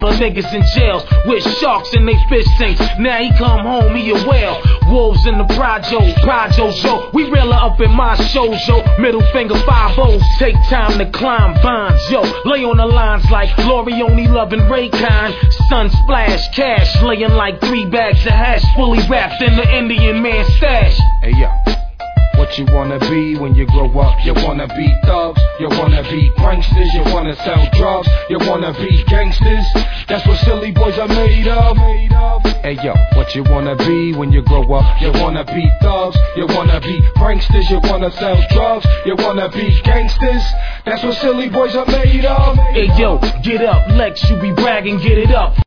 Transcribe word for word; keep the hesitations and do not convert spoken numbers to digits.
niggas in jails with sharks in they fish tanks. Now he come home, he a whale. Wolves in the Projo, Projo show. We realer up in my shows, yo. Middle finger five O's. Take time to climb vines, yo. Lay on the lines like Lorioni loving Raycon. Sun splash, cash laying like three bags of hash, fully wrapped in the Indian man stash. Hey yo, what you wanna be when you grow up? You wanna be thugs, you wanna be pranksters, you wanna sell drugs, you wanna be gangsters. That's what silly boys are made of. Hey yo, what you wanna be when you grow up? You wanna be thugs, you wanna be pranksters, you wanna sell drugs, you wanna be gangsters. That's what silly boys are made of. Hey yo, get up, Lex, you be bragging, get it up.